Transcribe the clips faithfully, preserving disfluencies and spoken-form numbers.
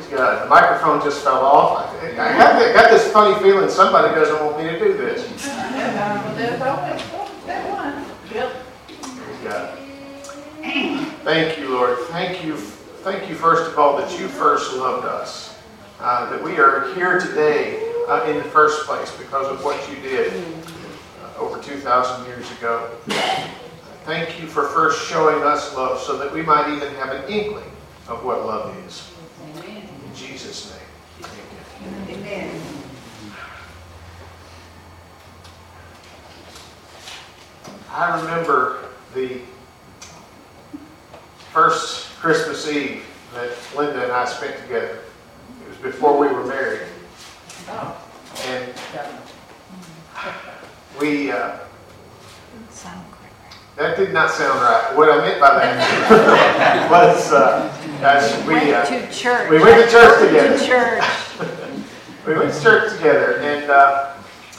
God. The microphone just fell off. I, I got, I got this funny feeling somebody doesn't want me to do this. There's always that one. Yep. Praise God. Thank you, Lord. Thank you. Thank you, first of all, that you first loved us. Uh, that we are here today uh, in the first place because of what you did uh, over two thousand years ago. Thank you for first showing us love so that we might even have an inkling of what love is. Amen. In Jesus' name, amen. Amen. I remember the first Christmas Eve that Linda and I spent together. It was before we were married. Oh. And we, uh, that did not sound right. What I meant by that was, uh, guys, we, went uh, to church. we went to church together. To church. We went to church together, and uh,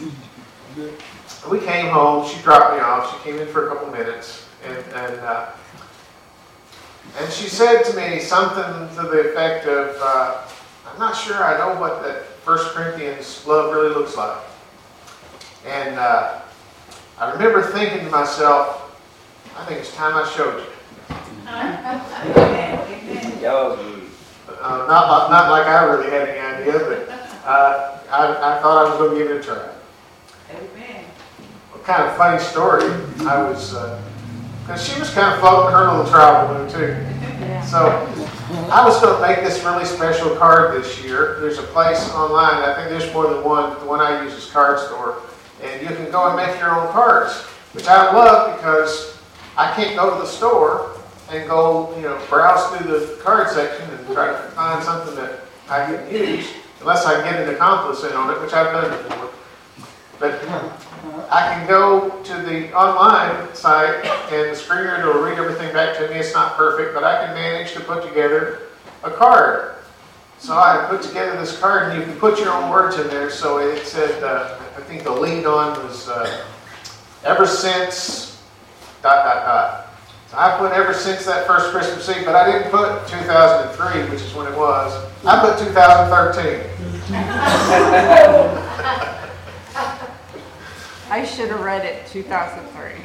we came home. She dropped me off. She came in for a couple minutes, and and uh, and she said to me something to the effect of, uh, "I'm not sure I know what that First Corinthians love really looks like." And uh, I remember thinking to myself, I think it's time I showed you. Uh, not, not like I really had any idea, but uh, I, I thought I was going to give it a try. Amen. What kind of funny story. I was, because uh, she was kind of floating her little travel balloon too. Yeah. So I was going to make this really special card this year. There's a place online, I think there's more than one. The one I use is Card Store. And you can go and make your own cards, which I love because I can't go to the store and go, you know, browse through the card section and try to find something that I can use, unless I get an accomplice in on it, which I've done before. But I can go to the online site and the screen reader will read everything back to me. It's not perfect, but I can manage to put together a card. So I put together this card, and you can put your own words in there. So it said, uh, I think the lead on was uh, ever since dot, dot, dot. So I put ever since that first Christmas Eve, but I didn't put two thousand three, which is when it was. I put two thousand thirteen. I should have read it two thousand three.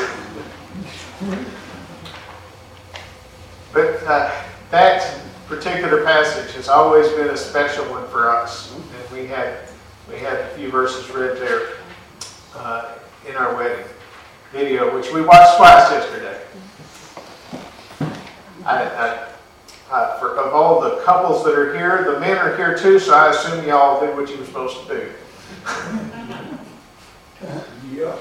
But uh, that particular passage has always been a special one for us. And we had we had a few verses read there uh, in our wedding video, which we watched twice yesterday. I, I, uh, for, of all the couples that are here, the men are here too, so I assume y'all did what you were supposed to do. Yeah.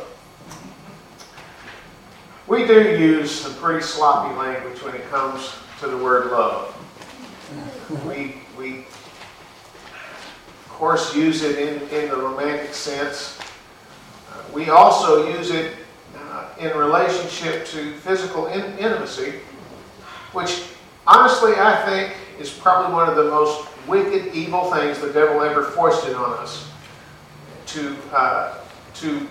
We do use some pretty sloppy language when it comes to the word love. We, we of course, use it in, in the romantic sense. Uh, we also use it uh, in relationship to physical in, intimacy, which honestly I think is probably one of the most wicked, evil things the devil ever foisted on us. To, uh, to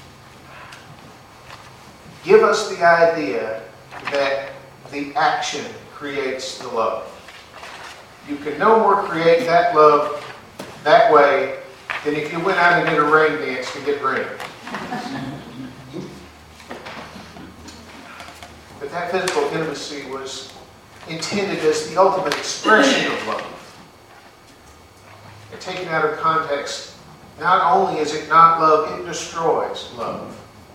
give us the idea that the action creates the love. You can no more create that love that way than if you went out and did a rain dance to get rain. But that physical intimacy was intended as the ultimate expression of love. And taken out of context, not only is it not love, it destroys love.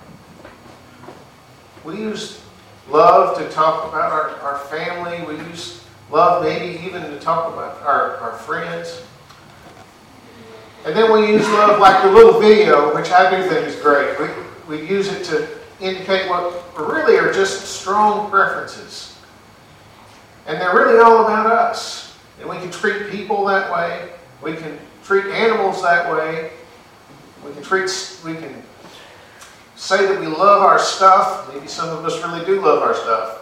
We use love to talk about our, our family. We use love maybe even to talk about our, our friends. And then we use love like the little video, which I do think is great. We, we use it to indicate what really are just strong preferences. And they're really all about us. And we can treat people that way. We can treat animals that way. We can treat, we can say that we love our stuff. Maybe some of us really do love our stuff.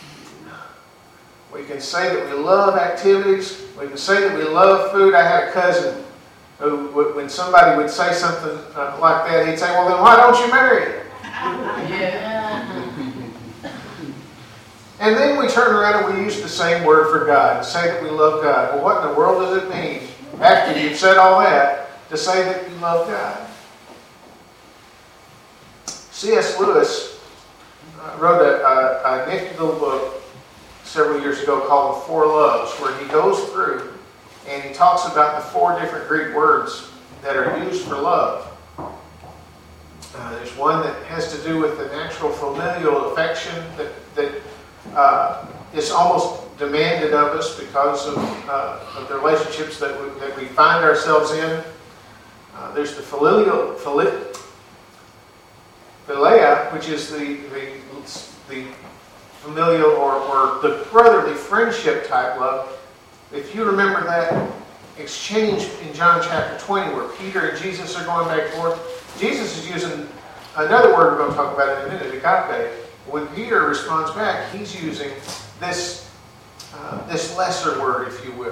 We can say that we love activities. We can say that we love food. I had a cousin who, when somebody would say something uh, like that, he'd say, "Well, then why don't you marry her?" Yeah. And then we turn around and we use the same word for God and say that we love God. Well, what in the world does it mean, after you've said all that, to say that you love God? C S Lewis uh, wrote a, a, a nifty little book several years ago called The Four Loves, where he goes through and he talks about the four different Greek words that are used for love. Uh, there's one that has to do with the natural familial affection that, that uh, is almost demanded of us because of, uh, of the relationships that we, that we find ourselves in. Uh, there's the filial, fili, philia, which is the, the, the familial or, or the brotherly friendship type love. If you remember that exchange in John chapter twenty where Peter and Jesus are going back and forth, Jesus is using another word we're going to talk about in a minute, agape. When Peter responds back, he's using this, uh, this lesser word, if you will.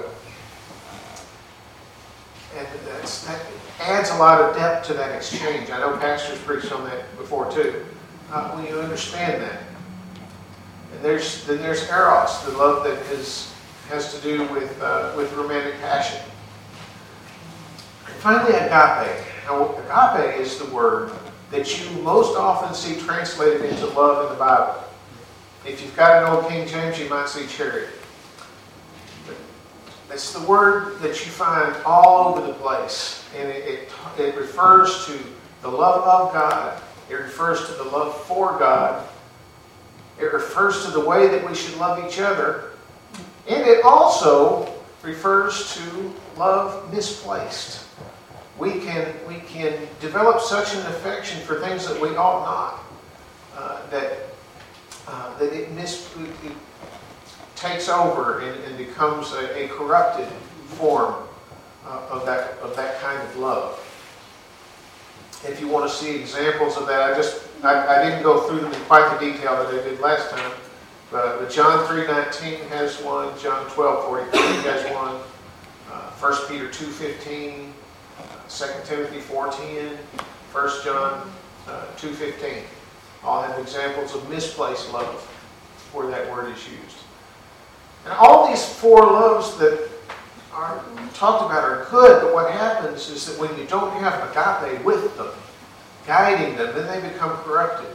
And that's, that adds a lot of depth to that exchange. I know pastors preached on that before too. Uh, when you understand that. And there's, then there's eros, the love that is, has to do with, uh, with romantic passion. And finally, agape. Now, agape is the word that you most often see translated into love in the Bible. If you've got an old King James, you might see chariot. It's the word that you find all over the place. And it, it, it refers to the love of God. It refers to the love for God. It refers to the way that we should love each other. And it also refers to love misplaced. We can, we can develop such an affection for things that we ought not. Uh, that, uh, that it, mis, it takes over and, and becomes a, a corrupted form uh, of, that, of that kind of love. If you want to see examples of that, I just I, I didn't go through them in quite the detail that I did last time. But, but John three nineteen has one, John twelve forty-three has one, uh, First Peter two fifteen, uh, Second Timothy four ten, First John uh, two fifteen. All have examples of misplaced love where that word is used. And all these four loves that are talked about are good, but what happens is that when you don't have agape with them, guiding them, then they become corrupted.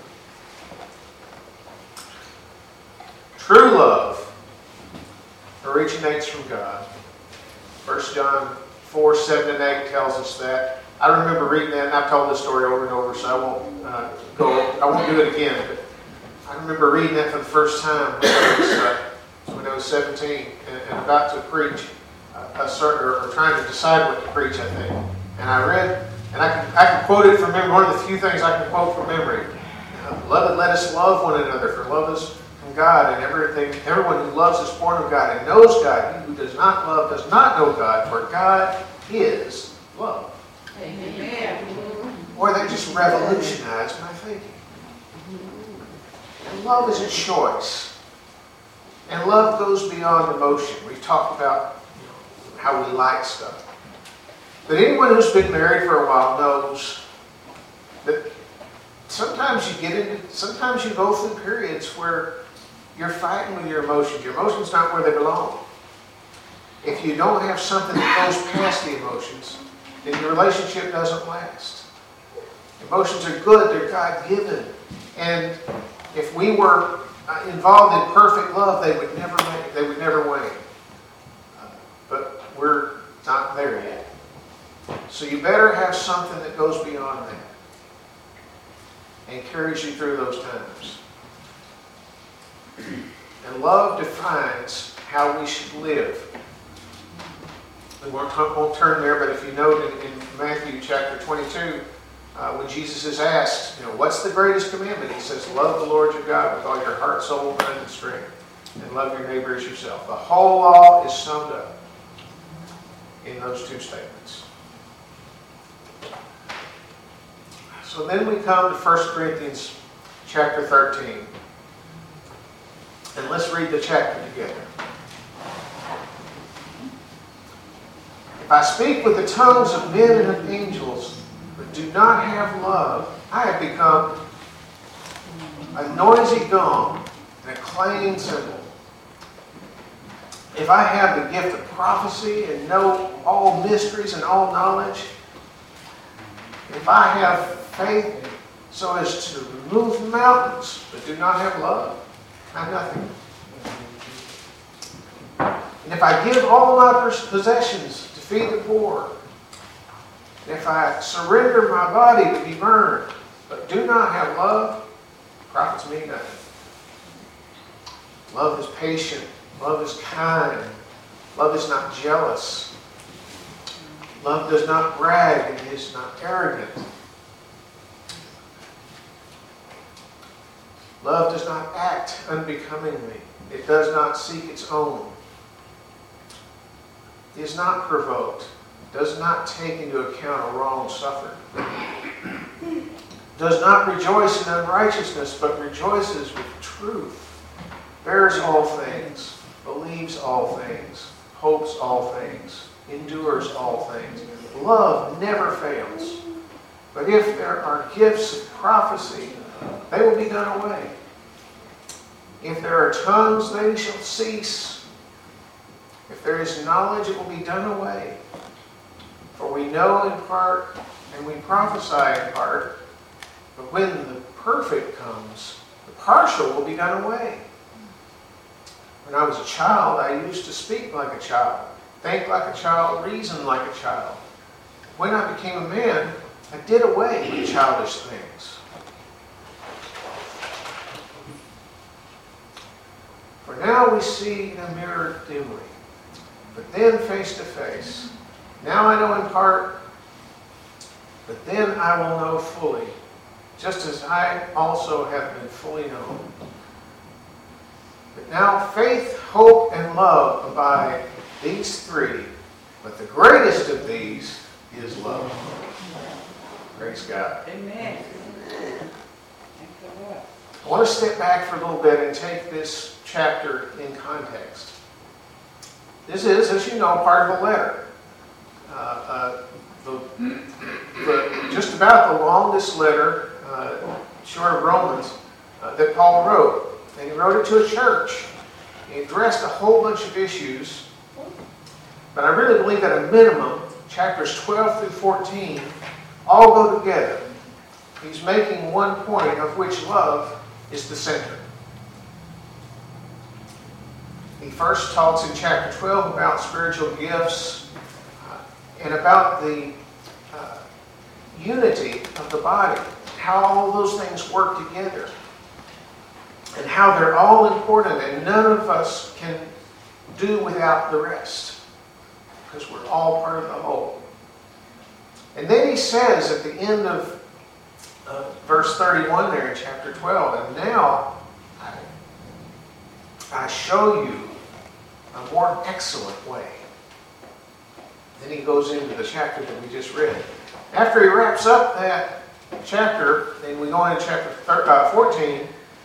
True love originates from God. First John four, seven and eight tells us that. I remember reading that, and I've told this story over and over, so I won't uh, go. I won't do it again. But I remember reading that for the first time when I was, uh, when I was seventeen and, and about to preach a, a certain, or, or trying to decide what to preach. I think, and I read, and I can I can quote it from memory. One of the few things I can quote from memory. Beloved, let us love one another, for love is from God, and everything. Everyone who loves is born of God and knows God. He who does not love does not know God, for God is love. Amen. Boy, that just revolutionized my thinking. And love is a choice. And love goes beyond emotion. We've talked about, you know, how we like stuff. But anyone who's been married for a while knows that sometimes you get into, sometimes you go through periods where you're fighting with your emotions. Your emotions not where they belong. If you don't have something that goes past the emotions, then your relationship doesn't last. Emotions are good, they're God-given. And if we were involved in perfect love, they would never make, they would never wane. Uh, but we're not there yet. So you better have something that goes beyond that and carries you through those times. And love defines how we should live. We won't, won't turn there, but if you note in, in Matthew chapter twenty-two, uh, when Jesus is asked, you know, what's the greatest commandment? He says, love the Lord your God with all your heart, soul, mind, and strength, and love your neighbor as yourself. The whole law is summed up in those two statements. So then we come to First Corinthians chapter thirteen. And let's read the chapter together. If I speak with the tongues of men and of angels, but do not have love, I have become a noisy gong and a plain and simple. If I have the gift of prophecy and know all mysteries and all knowledge, if I have faith so as to remove mountains but do not have love, I have nothing. And if I give all my possessions to feed the poor, and if I surrender my body to be burned but do not have love, it profits me nothing. Love is patient. Love is kind. Love is not jealous. Love does not brag and is not arrogant. Love does not act unbecomingly. It does not seek its own. It is not provoked. Does not take into account a wrong suffered. Does not rejoice in unrighteousness, but rejoices with truth. Bears all things. Believes all things. Hopes all things. Endures all things. Love never fails. But if there are gifts of prophecy, they will be done away. If there are tongues, they shall cease. If there is knowledge, it will be done away. For we know in part, and we prophesy in part, but when the perfect comes, the partial will be done away. When I was a child, I used to speak like a child, think like a child, reason like a child. When I became a man, I did away with childish things. For now we see in a mirror dimly, but then face to face. Now I know in part, but then I will know fully, just as I also have been fully known. But now faith, hope, and love abide, these three, but the greatest of these is love. Praise God. Amen. I want to step back for a little bit and take this chapter in context. This is, as you know, part of a letter. Uh, uh, the, the, just about the longest letter, uh, short of Romans, uh, that Paul wrote. And he wrote it to a church. He addressed a whole bunch of issues. But I really believe at a minimum, chapters twelve through fourteen all go together. He's making one point of which love is the center. He first talks in chapter twelve about spiritual gifts uh, and about the uh, unity of the body, how all those things work together, and how they're all important and none of us can do without the rest, because we're all part of the whole. And then he says at the end of uh, verse thirty-one there in chapter twelve, and now I, I show you a more excellent way. Then he goes into the chapter that we just read. After he wraps up that chapter, and we go into chapter fourteen,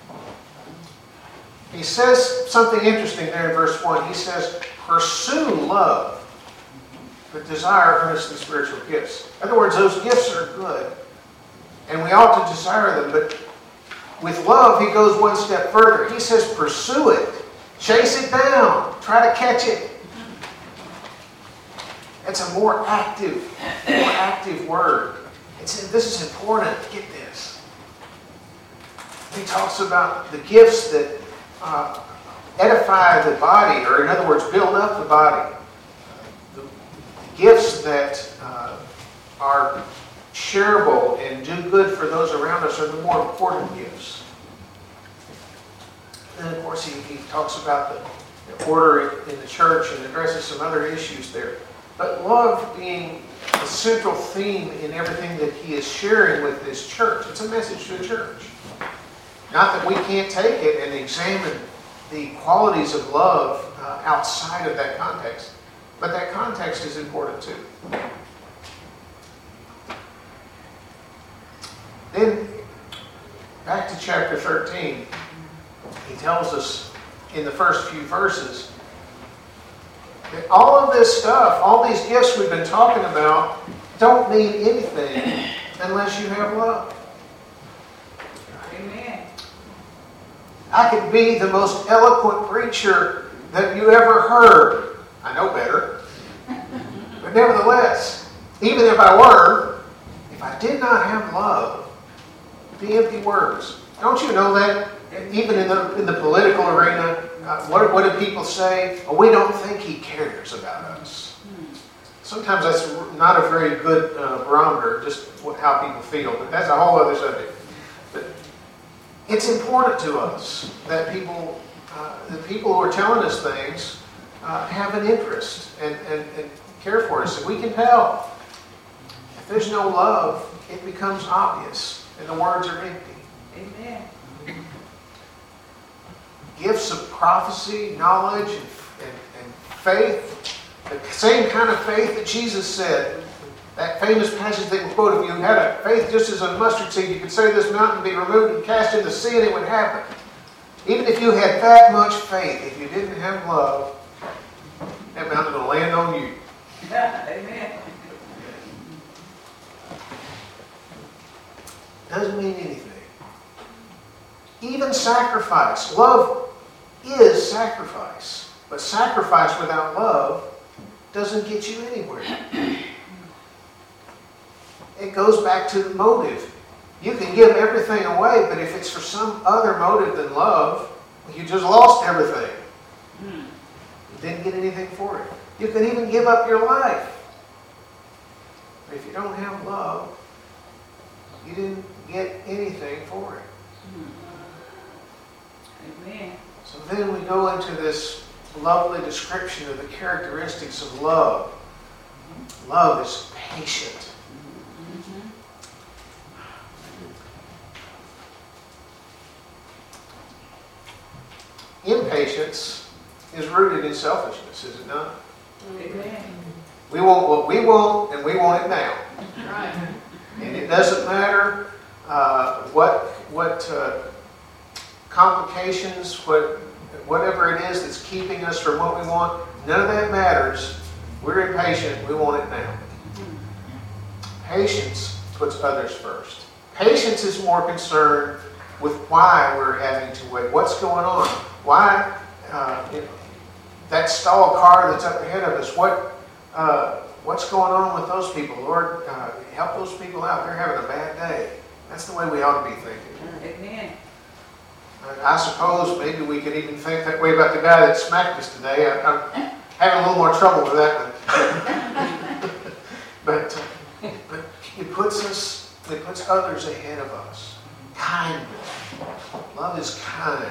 he says something interesting there in verse one. He says, pursue love, but desire earnestly spiritual gifts. In other words, those gifts are good, and we ought to desire them. But with love, he goes one step further. He says, pursue it. Chase it down. Try to catch it. It's a more active, more active word. It's, this is important. Get this. He talks about the gifts that uh, edify the body, or in other words, build up the body. The gifts that uh, are shareable and do good for those around us are the more important gifts. And of course, he, he talks about the, the order in the church and addresses some other issues there. But love being the central theme in everything that he is sharing with this church. It's a message to the church. Not that we can't take it and examine the qualities of love uh, outside of that context, but that context is important too. Then, back to chapter thirteen, he tells us in the first few verses that all of this stuff, all these gifts we've been talking about, don't mean anything unless you have love. Amen. I could be the most eloquent preacher that you ever heard. I know better. But nevertheless, even if I were, if I did not have love, it'd be empty words. Don't you know that? Even in the, in the political arena, uh, what, what do people say? Oh, we don't think he cares about us. Sometimes that's not a very good uh, barometer, just what, how people feel, but that's a whole other subject. But it's important to us that people, uh, the people who are telling us things uh, have an interest and, and, and care for us. And we can tell. If there's no love, it becomes obvious and the words are empty. Amen. Gifts of prophecy, knowledge, and, and, and faith, the same kind of faith that Jesus said. That famous passage that we quote, if you had a faith just as a mustard seed, you could say this mountain be removed and cast into the sea and it would happen. Even if you had that much faith, if you didn't have love, that mountain's going to land on you. Amen. Doesn't mean anything. Even sacrifice. Love is sacrifice. But sacrifice without love doesn't get you anywhere. It goes back to the motive. You can give everything away, but if it's for some other motive than love, you just lost everything. You didn't get anything for it. You can even give up your life. But if you don't have love, you didn't get anything for it. Amen. So then we go into this lovely description of the characteristics of love. Love is patient. Impatience is rooted in selfishness, is it not? Amen. We want what we want, and we want it now. Right. And it doesn't matter uh, what what uh, complications, what whatever it is that's keeping us from what we want. None of that matters. We're impatient. We want it now. Patience puts others first. Patience is more concerned with why we're having to wait. What's going on? Why uh, you know, that stalled car that's up ahead of us? What uh, what's going on with those people? Lord, uh, help those people out. They're having a bad day. That's the way we ought to be thinking. Amen. I suppose maybe we could even think that way about the guy that smacked us today. I, I'm having a little more trouble with that one. but, uh, but it puts us, it puts others ahead of us. Kindness. Love is kind.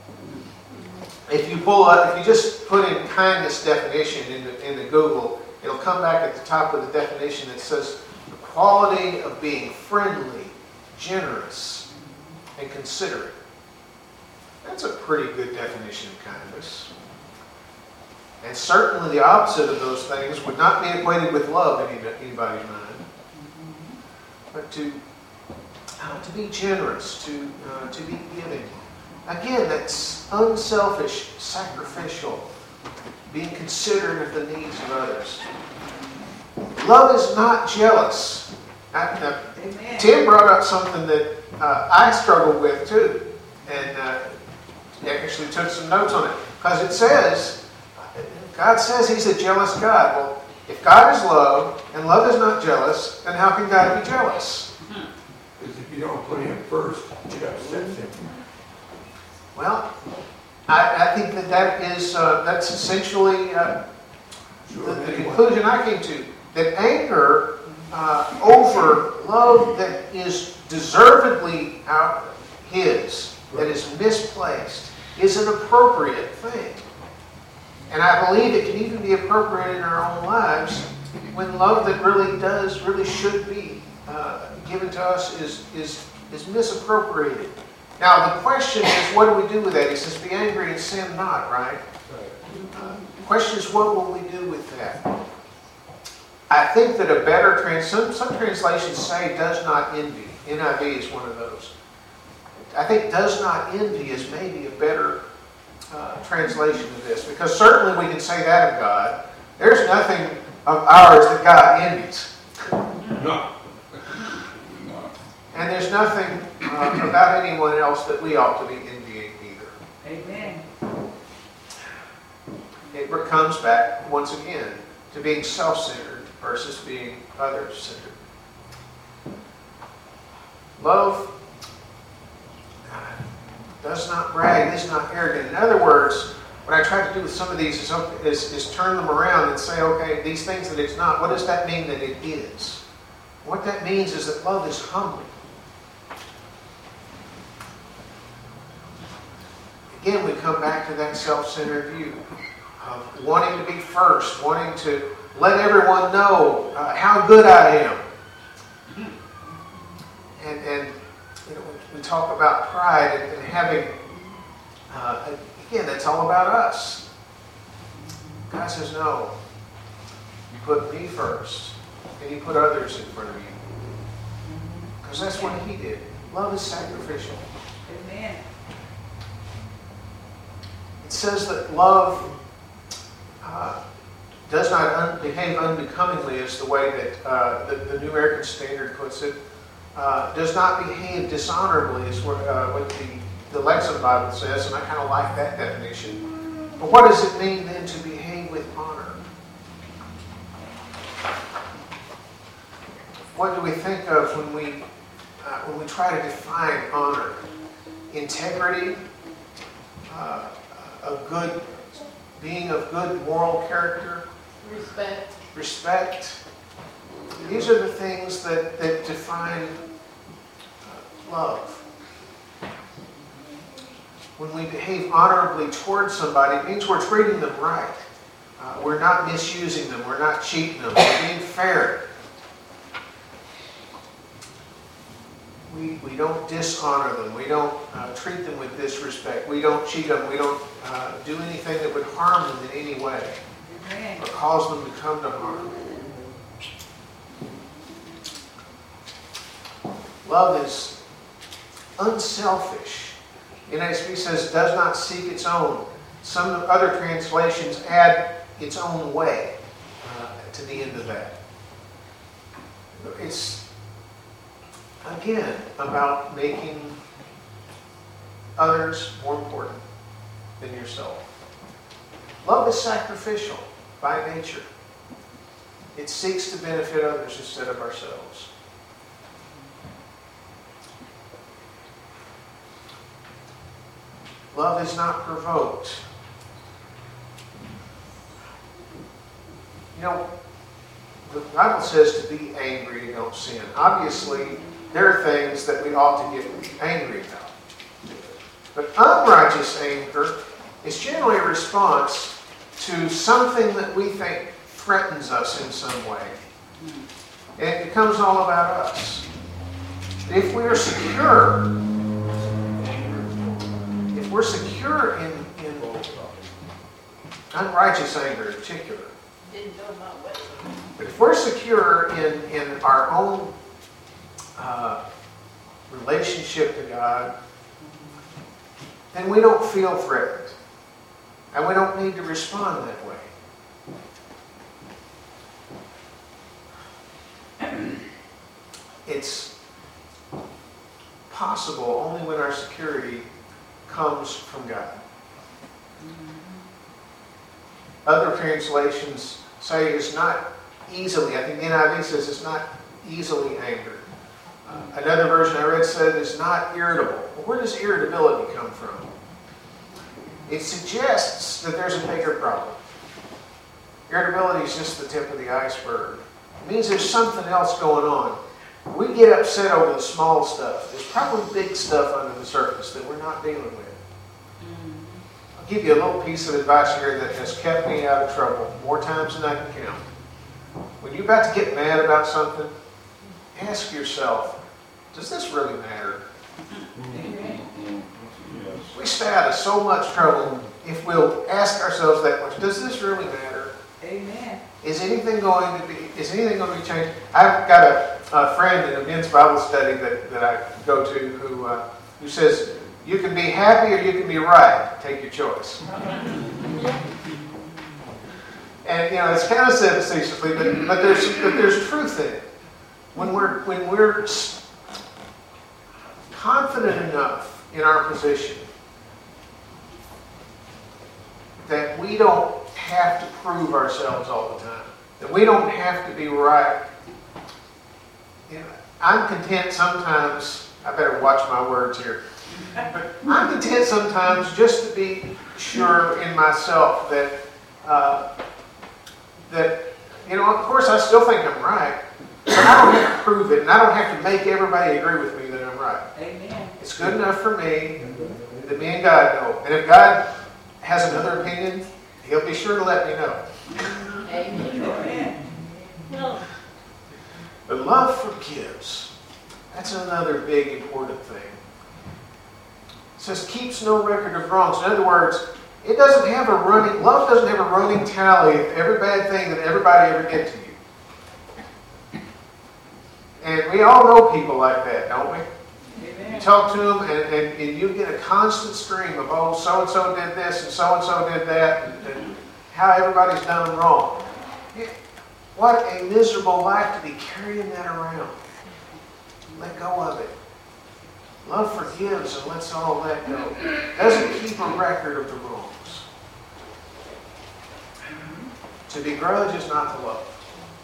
If you pull up, if you just put in kindness definition into, into Google, it'll come back at the top of the definition that says the quality of being friendly, generous, and considerate. That's a pretty good definition of kindness. And certainly the opposite of those things would not be equated with love in anybody's mind. But to, uh, to be generous, to, uh, to be giving. Again, that's unselfish, sacrificial, being considerate of the needs of others. Love is not jealous. I, uh, Amen. Tim brought up something that uh, I struggled with too. And uh, actually took some notes on it. Because it says, God says He's a jealous God. Well, if God is love, and love is not jealous, then how can God be jealous? Because if you don't put Him first, it upsets Him. Well, I, I think that that is, uh, that's essentially uh, Sure, the, the anyway. conclusion I came to. That anger uh, over love that is deservedly out His, that is misplaced, is an appropriate thing. And I believe it can even be appropriate in our own lives when love that really does, really should be uh, given to us is, is, is misappropriated. Now the question is, what do we do with that? He says, be angry and sin not, right? Uh, the question is, what will we do with that? I think that a better, trans some, some translations say does not envy. N I V is one of those. I think does not envy is maybe a better uh, translation of this, because certainly we can say that of God. There's nothing of ours that God envies. No. And there's nothing uh, about anyone else that we ought to be envying either. Amen. It comes back once again to being self-centered versus being other-centered. Love does not brag, is not arrogant. In other words, what I try to do with some of these is, is, is turn them around and say, okay, these things that it's not, what does that mean that it is? What that means is that love is humble. Again, we come back to that self-centered view of wanting to be first, wanting to let everyone know uh, how good I am. And, and you know, we, we talk about pride and, and having, uh, again, that's all about us. God says, no, you put me first, and you put others in front of you. Because that's what he did. Love is sacrificial. Amen. It says that love uh, does not un- behave unbecomingly, is the way that uh, the, the New American Standard puts it. Uh, does not behave dishonorably, is what, uh, what the, the Lexham Bible says, and I kind of like that definition. But what does it mean then to behave with honor? What do we think of when we uh, when we try to define honor? Integrity, uh, a good being of good moral character, Respect. respect. These are the things that, that define uh, love. When we behave honorably towards somebody, it means we're treating them right. Uh, we're not misusing them. We're not cheating them. We're being fair. We, we don't dishonor them. We don't uh, treat them with disrespect. We don't cheat them. We don't uh, do anything that would harm them in any way Amen. or cause them to come to harm. Love is unselfish. N A S B says does not seek its own. Some other translations add its own way uh, to the end of that. It's, again, about making others more important than yourself. Love is sacrificial by nature. It seeks to benefit others instead of ourselves. Love is not provoked. You know, the Bible says to be angry and don't sin. Obviously, there are things that we ought to get angry about. But unrighteous anger is generally a response to something that we think threatens us in some way. And it becomes all about us. If we are secure, if we're secure in, in unrighteous anger in particular, Didn't go my way. but if we're secure in, in our own uh, relationship to God, then we don't feel threatened. And we don't need to respond that way. It's possible only when our security comes from God. Other translations say it's not easily, I think the N I V says it's not easily angered. Uh, another version I read said it's not irritable. Well, where does irritability come from? It suggests that there's a bigger problem. Irritability is just the tip of the iceberg. It means there's something else going on. We get upset over the small stuff. There's probably big stuff under the surface that we're not dealing with. I'll give you a little piece of advice here that has kept me out of trouble more times than I can count. When you're about to get mad about something, ask yourself, does this really matter? We stay out of so much trouble if we'll ask ourselves that question. Does this really matter? Amen. Is anything going to be, is anything going to be changed? I've got a, a friend in a men's Bible study that, that I go to who, uh, who says, you can be happy or you can be right. Take your choice. And, you know, it's kind of said facetiously, but, but, there's, but there's truth in it. When we're, when we're confident enough in our position that we don't have to prove ourselves all the time. That we don't have to be right. You know, I'm content sometimes, I better watch my words here, but I'm content sometimes just to be sure in myself that, uh, that, you know, of course I still think I'm right, but I don't have to prove it, and I don't have to make everybody agree with me that I'm right. Amen. It's good enough for me that me and God know. And if God has another opinion, He'll be sure to let me know. Amen. But love forgives. That's another big important thing. It says keeps no record of wrongs. In other words, it doesn't have a running, love doesn't have a running tally of every bad thing that everybody ever did to you. And we all know people like that, don't we? You talk to them and, and, and you get a constant stream of, oh, so-and-so did this and so-and-so did that, and, and how everybody's done them wrong. Yeah. What a miserable life to be carrying that around. Let go of it. Love forgives and lets all that go. Doesn't keep a record of the wrongs. To begrudge is not to love.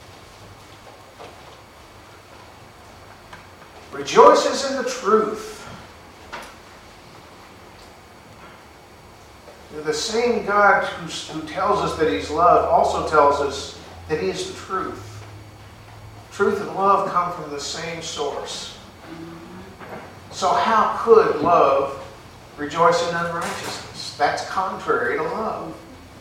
Rejoices in the truth. The same God who, who tells us that He's love also tells us that He is the truth. Truth and love come from the same source. So how could love rejoice in unrighteousness? That's contrary to love.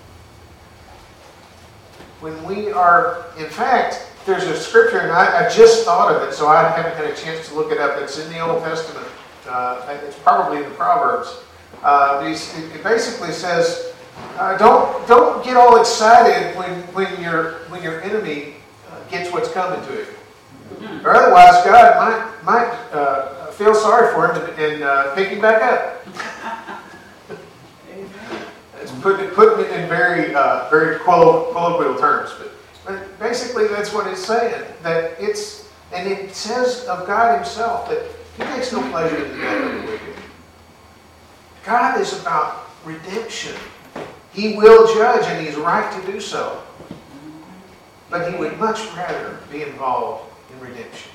When we are, in fact, there's a scripture, and I, I just thought of it, so I haven't had a chance to look it up. It's in the Old Testament. Uh, it's probably in the Proverbs. Uh, it basically says, uh, don't don't get all excited when when your when your enemy uh, gets what's coming to it, or otherwise God might might uh, feel sorry for him and, and uh, pick him back up. It's putting putting it in very uh, very colloquial terms, but. But basically, that's what it's saying. That it's, and it says of God Himself that He takes no pleasure in the death of the wicked. God is about redemption. He will judge, and He's right to do so. But He would much rather be involved in redemption.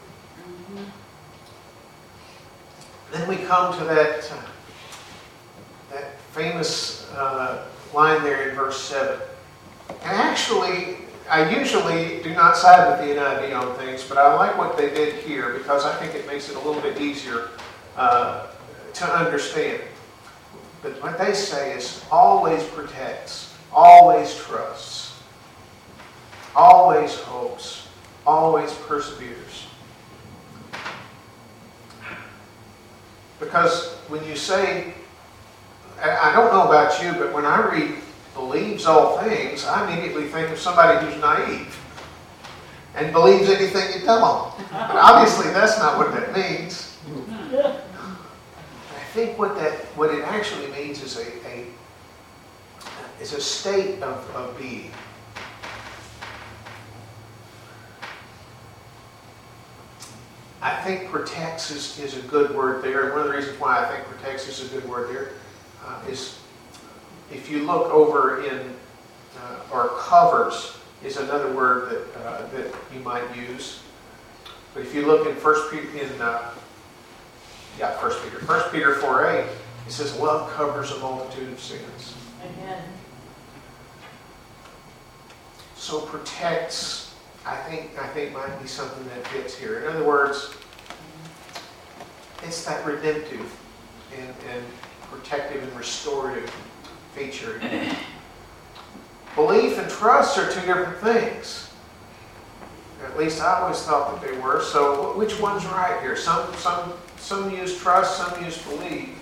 Then we come to that uh, that famous uh, line there in verse seven. And actually, I usually do not side with the N I V on things, but I like what they did here because I think it makes it a little bit easier uh, to understand. But what they say is always protects, always trusts, always hopes, always perseveres. Because when you say, I don't know about you, but when I read believes all things, I immediately think of somebody who's naive and believes anything you tell them. But obviously that's not what that means. I think what that what it actually means is a, a is a state of, of being. I think protects is, is a good word there, and one of the reasons why I think protects is a good word there uh, is if you look over in, uh, or covers is another word that uh, that you might use. But if you look in First Peter, in uh, yeah, First Peter, First Peter four eight, it says, "Love covers a multitude of sins." Amen. So protects, I think, I think might be something that fits here. In other words, it's that redemptive and, and protective and restorative feature. Belief and trust are two different things. At least I always thought that they were. So which one's right here? Some some some use trust, some use belief.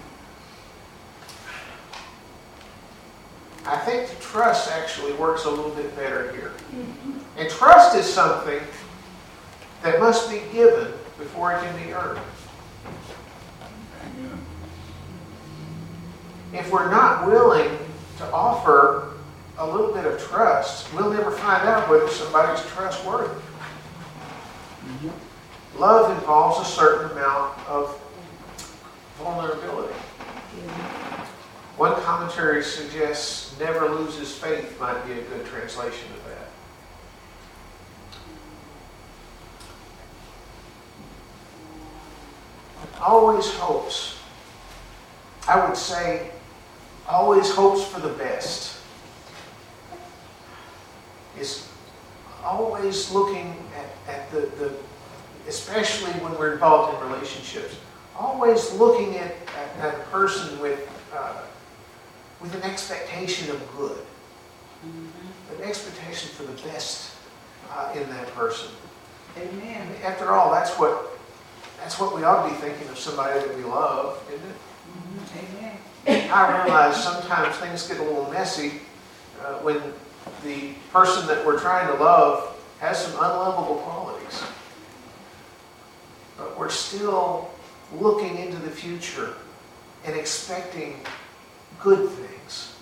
I think the trust actually works a little bit better here. And trust is something that must be given before it can be earned. If we're not willing to offer a little bit of trust, we'll never find out whether somebody's trustworthy. Mm-hmm. Love involves a certain amount of vulnerability. One commentary suggests never loses faith might be a good translation of that. Always hopes. I would say always hopes for the best. Is always looking at, at the, the, especially when we're involved in relationships, always looking at, at, at a person with, uh, with an expectation of good. Mm-hmm. An expectation for the best uh, in that person. Amen. And after all, that's what that's what we ought to be thinking of somebody that we love, isn't it? Mm-hmm. Amen. I realize sometimes things get a little messy uh, when the person that we're trying to love has some unlovable qualities. But we're still looking into the future and expecting good things.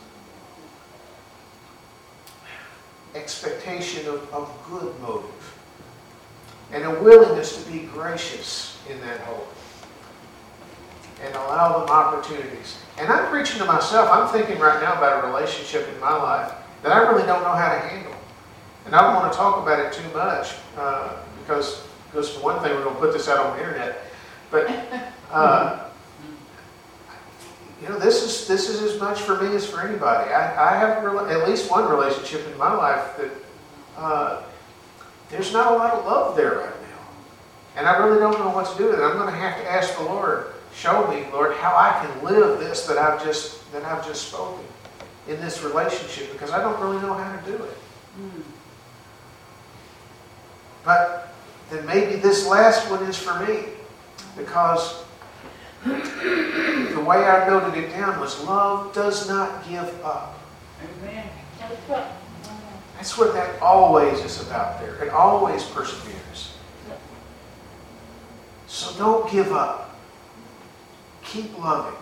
Expectation of, of good motive. And a willingness to be gracious in that hope. And allow them opportunities. And I'm preaching to myself. I'm thinking right now about a relationship in my life that I really don't know how to handle. And I don't want to talk about it too much uh, because, because for one thing, we're going to put this out on the internet. But uh, you know, this is this is as much for me as for anybody. I, I have at least one relationship in my life that uh, there's not a lot of love there right now, and I really don't know what to do with it. I'm going to have to ask the Lord, show me, Lord, how I can live this that I've just that I've just spoken in this relationship, because I don't really know how to do it. Mm. But then maybe this last one is for me, because the way I noted it down was love does not give up. Amen. That's what that always is about there. It always perseveres. So don't give up. Keep loving.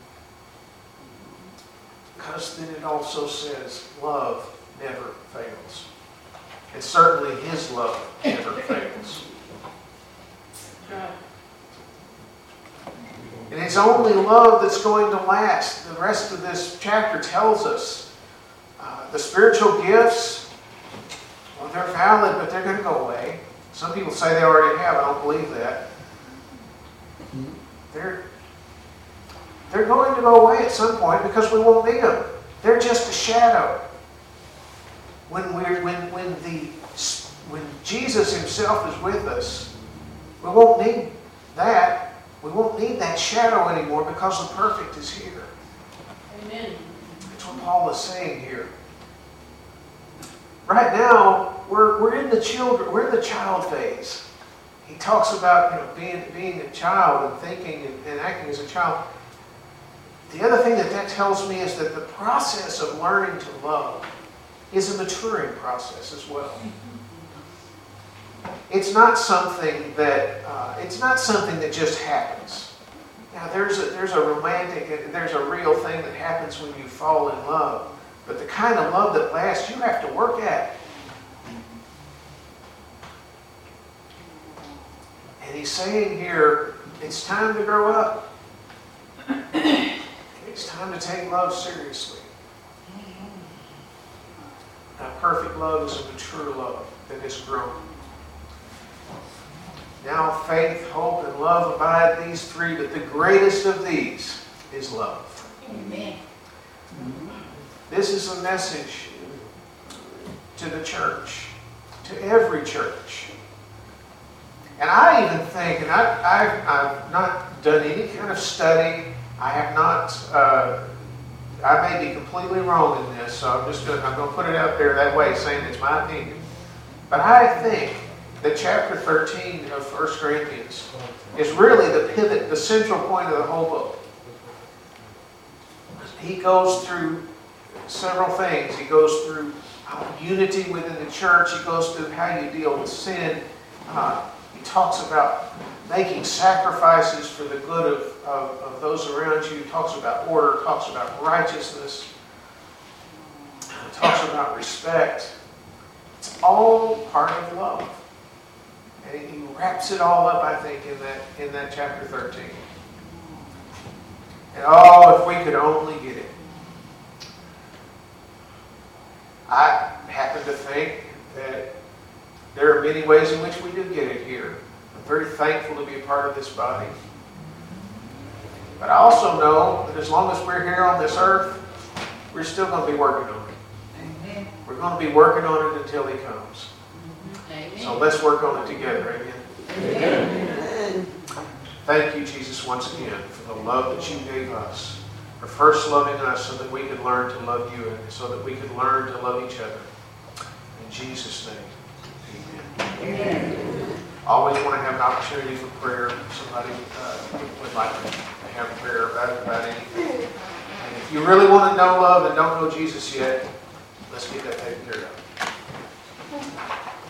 Because then it also says love never fails. And certainly His love never fails. And it's only love that's going to last. The rest of this chapter tells us uh, the spiritual gifts, well, they're valid, but they're going to go away. Some people say they already have. I don't believe that. They're, they're going to go away at some point because we won't need them. They're just a shadow. When we're when when the when Jesus Himself is with us, we won't need that. We won't need that shadow anymore because the perfect is here. Amen. That's what Paul is saying here. Right now, we're we're in the children, we're in the child phase. He talks about, you know, being being a child and thinking and, and acting as a child. The other thing that that tells me is that the process of learning to love is a maturing process as well. It's not something that uh, it's not something that just happens. Now there's a there's a romantic and there's a real thing that happens when you fall in love, but the kind of love that lasts, you have to work at. And he's saying here, it's time to grow up. It's time to take love seriously. Now, perfect love is a mature love that has grown. Now faith, hope, and love abide, these three, but the greatest of these is love. Amen. This is a message to the church, to every church. And I even think, and I, I've, I've not done any kind of study, I have not, uh, I may be completely wrong in this, so I'm just going to, I'm going to put it out there that way, saying it's my opinion. But I think that chapter thirteen of First Corinthians is really the pivot, the central point of the whole book. He goes through several things. He goes through uh, unity within the church. He goes through how you deal with sin. Uh, he talks about making sacrifices for the good of, of, of those around you. He talks about order. He talks about righteousness. He talks about respect. It's all part of love. And he wraps it all up, I think, in that in that chapter thirteen. And oh, if we could only get it. I happen to think that there are many ways in which we do get it here. I'm very thankful to be a part of this body. But I also know that as long as we're here on this earth, we're still going to be working on it. Amen. We're going to be working on it until He comes. Amen. So let's work on it together. Amen. Amen. Thank you, Jesus, once again, for the love that you gave us, for first loving us so that we could learn to love you and so that we could learn to love each other. In Jesus' name, amen. Amen. Always want to have an opportunity for prayer. Somebody uh, would like to have prayer about, about anything. And if you really want to know love and don't know Jesus yet, let's get that taken care of.